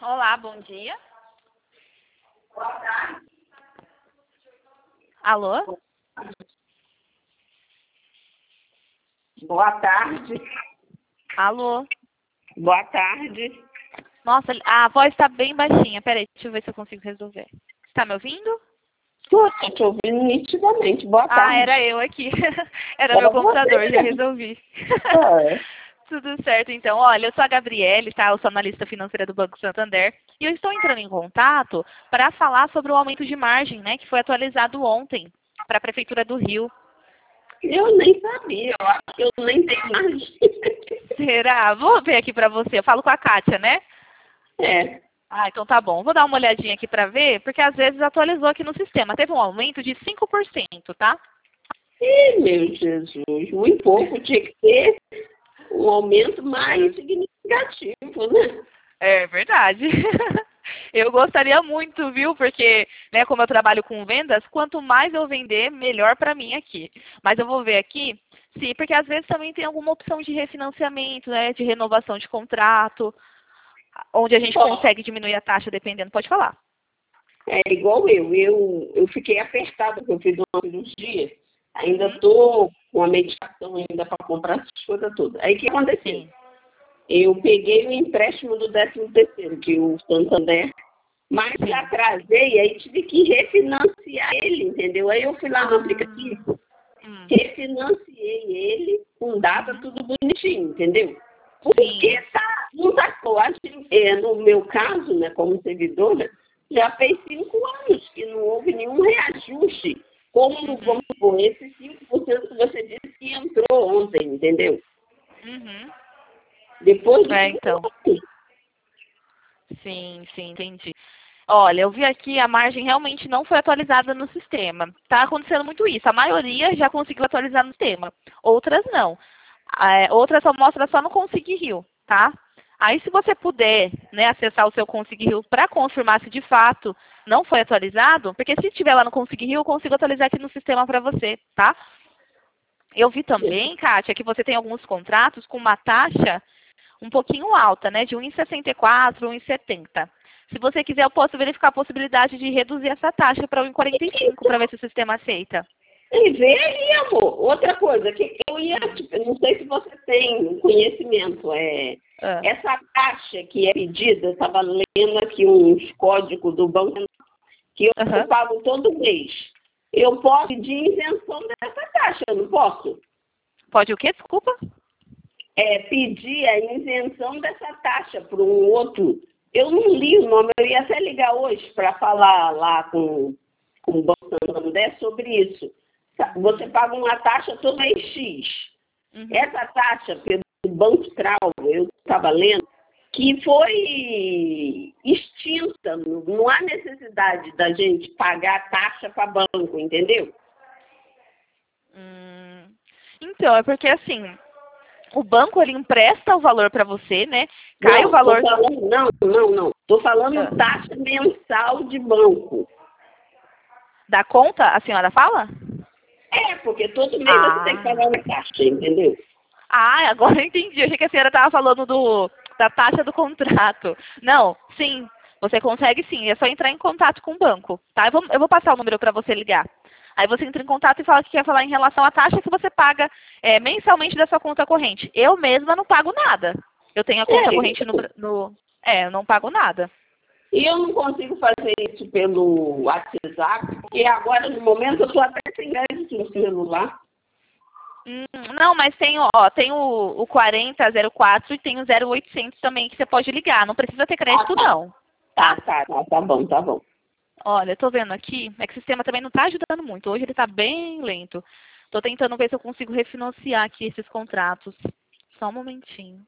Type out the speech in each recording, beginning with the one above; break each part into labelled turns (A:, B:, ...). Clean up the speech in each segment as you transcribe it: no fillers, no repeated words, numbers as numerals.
A: Olá, bom dia. Alô?
B: Boa tarde.
A: Alô?
B: Boa tarde.
A: Nossa, a voz está bem baixinha. Peraí, deixa eu ver se eu consigo resolver. Está me ouvindo?
B: Tô te ouvindo nitidamente. Boa tarde.
A: Era eu aqui. Era
B: Era
A: meu computador,
B: você
A: já
B: mesmo.
A: resolvi.
B: É.
A: Tudo certo, então. Olha, eu sou a Gabriele, tá? Eu sou analista financeira do Banco Santander. E eu estou entrando em contato para falar sobre o aumento de margem, né? Que foi atualizado ontem para a Prefeitura do Rio.
B: Eu nem sabia. Eu acho que eu nem tenho mais.
A: Será? Vou ver aqui para você. Eu falo com a Kátia, né?
B: É.
A: Ah, então tá bom. Vou dar uma olhadinha aqui para ver, porque às vezes atualizou aqui no sistema. Teve um aumento de 5%, tá?
B: Ih, meu Jesus. Muito pouco. Tinha que ter um aumento mais significativo, né?
A: É verdade. Eu gostaria muito, viu? Porque, né, como eu trabalho com vendas, quanto mais eu vender, melhor para mim aqui. Mas eu vou ver aqui, sim, porque às vezes também tem alguma opção de refinanciamento, né, de renovação de contrato, onde a gente
B: Ó,
A: consegue diminuir a taxa dependendo. Pode falar.
B: é igual eu. Eu fiquei apertada porque eu fiz uma cirurgia. Ainda
A: Uhum.
B: estou com a medicação ainda para comprar essas coisas todas. Aí o que aconteceu?
A: Sim.
B: Eu peguei o empréstimo do 13º, que o Santander, mas
A: Sim.
B: atrasei, aí tive que refinanciar ele, entendeu? Aí eu fui lá no aplicativo,
A: Hum.
B: refinanciei ele com data
A: Uhum.
B: tudo bonitinho, entendeu? Porque
A: Sim.
B: não tá claro, no meu caso, né, como servidora, já fez 5 anos que não houve nenhum reajuste. Como, vamos supor, esse 5% que você disse que entrou ontem, entendeu?
A: Uhum.
B: Depois de 5
A: Então.
B: anos.
A: Sim, entendi. Olha, eu vi aqui a margem realmente não foi atualizada no sistema. Está acontecendo muito isso. A maioria já conseguiu atualizar no sistema. Outras não. Outras só mostra só no Consig Rio, tá? Aí se você puder, né, acessar o seu Consig Rio para confirmar se de fato não foi atualizado, porque se estiver lá no Consig Rio, eu consigo atualizar aqui no sistema para você, tá? Eu vi também, Kátia, que você tem alguns contratos com uma taxa um pouquinho alta, né? De 1,64, 1,70. Se você quiser, eu posso verificar a possibilidade de reduzir essa taxa para 1,45 para ver se o sistema aceita.
B: E vê aí, amor. Outra coisa, que eu ia,
A: Hum.
B: não sei se você tem conhecimento,
A: Ah.
B: essa taxa que é pedida, eu estava lendo aqui uns códigos do banco que eu
A: Aham.
B: pago todo mês. Eu posso pedir isenção dessa taxa, eu não posso?
A: Pode o quê? Desculpa?
B: Pedir a isenção dessa taxa para um outro. Eu não li o nome, eu ia até ligar hoje para falar lá com o Banco Santander sobre isso. Você paga uma taxa todo mês X.
A: Uhum.
B: Essa taxa pelo Banco Central, eu estava lendo, que foi extinta. Não há necessidade da gente pagar taxa para banco, entendeu?
A: Então, é porque assim, o banco ele empresta o valor para você, né? Cai o
B: Não, estou
A: valor.
B: falando, não. Estou falando
A: Ah.
B: taxa mensal de banco.
A: Da conta, a senhora fala?
B: Porque todo mês você tem que pagar uma taxa, entendeu?
A: Agora eu entendi. Eu achei que a senhora estava falando da taxa do contrato. Não, sim. Você consegue sim. É só entrar em contato com o banco, tá? Eu vou passar o número para você ligar. Aí você entra em contato e fala que quer falar em relação à taxa que você paga mensalmente da sua conta corrente. Eu mesma não pago nada. Eu tenho a conta corrente eu não pago nada.
B: E eu não consigo fazer isso pelo WhatsApp, porque agora, no momento, eu estou até sem crédito no celular.
A: Não, mas tem o 4004 e tem o 0800 também que você pode ligar. Não precisa ter crédito, não.
B: Tá bom.
A: Olha, eu tô vendo aqui, é que o sistema também não tá ajudando muito. Hoje ele tá bem lento. Tô tentando ver se eu consigo refinanciar aqui esses contratos. Só um momentinho.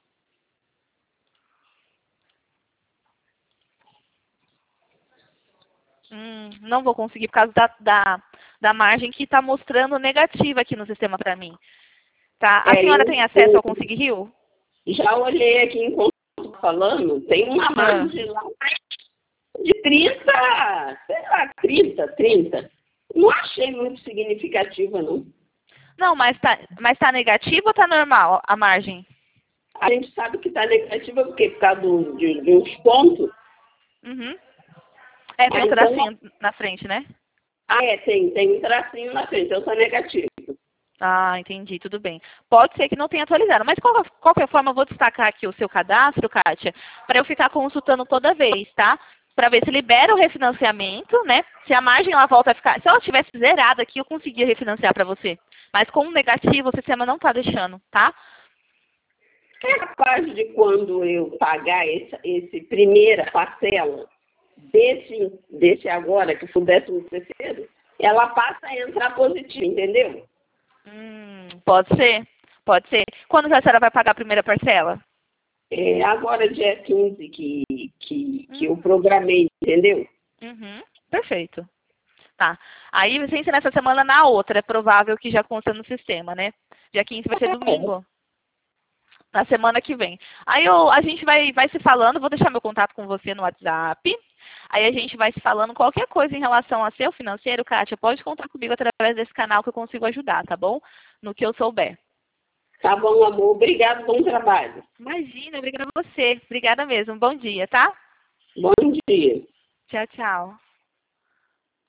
A: Não vou conseguir por causa da margem que tá mostrando negativa aqui no sistema para mim. Tá? A senhora tem acesso ao Consig Rio?
B: Já olhei aqui enquanto estou falando, tem uma margem lá de 30, sei lá, 30. Não achei muito significativa, não.
A: Não, mas tá negativo ou tá normal a margem?
B: A gente sabe que está negativa porque por causa de uns pontos.
A: Uhum. É, tem um tracinho na frente, né?
B: Ah, tem um tracinho na frente, então está negativo.
A: Ah, entendi, tudo bem. Pode ser que não tenha atualizado, mas de qualquer forma eu vou destacar aqui o seu cadastro, Kátia, para eu ficar consultando toda vez, tá? Para ver se libera o refinanciamento, né? Se a margem ela volta a ficar... Se ela tivesse zerada aqui, eu conseguia refinanciar para você. Mas com o negativo, o sistema não está deixando, tá?
B: É capaz de quando eu pagar esse primeira parcela desse agora, que for 13º, ela passa a entrar positivo, entendeu?
A: Pode ser, pode ser. Quando que a senhora vai pagar a primeira parcela?
B: É agora dia 15 que eu programei, entendeu?
A: Uhum, perfeito. Tá. Aí, sem ser nessa semana, na outra, é provável que já consta no sistema, né? Dia 15 vai ser domingo. Na semana que vem. Aí a gente vai se falando, vou deixar meu contato com você no WhatsApp. Aí a gente vai se falando qualquer coisa em relação a seu financeiro, Kátia, pode contar comigo através desse canal que eu consigo ajudar, tá bom? No que eu souber.
B: Tá bom, amor. Obrigado, bom trabalho.
A: Imagina, obrigada a você. Obrigada mesmo. Bom dia, tá?
B: Bom dia.
A: Tchau, tchau.